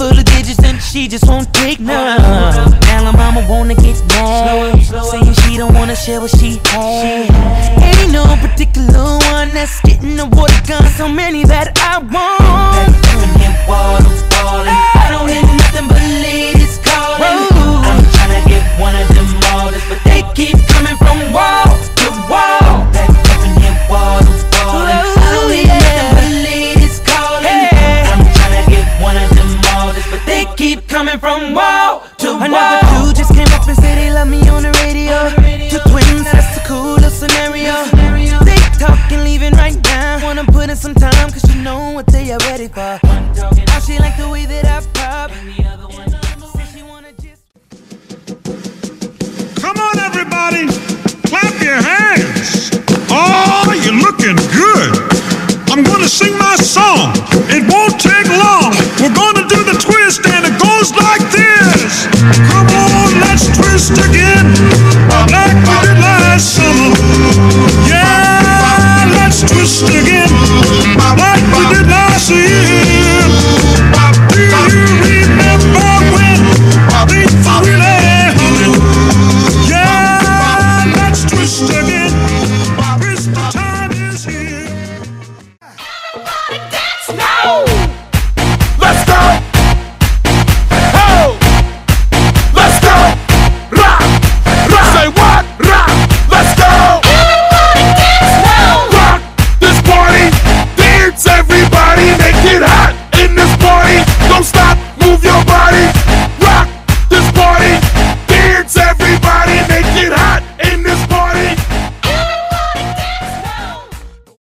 full of digits and she just won't take none. Now her mama wanna get mad, saying she don't wanna share what she had. Ain't no particular one that's getting the water gun, so many that I want. I don't hear nothing but ladies calling. I'm tryna get one of them orders, but they keep coming from wall to wall. Back up in here, wall to wall. I don't hear nothing but ladies calling. I'm tryna get one of them orders, but they keep coming from wall to wall. Another dude just came up and said they love me on the radio. Two twins, that's the coolest scenario. They talking, leaving right now. Wanna put in some time, cause you know what they are ready for.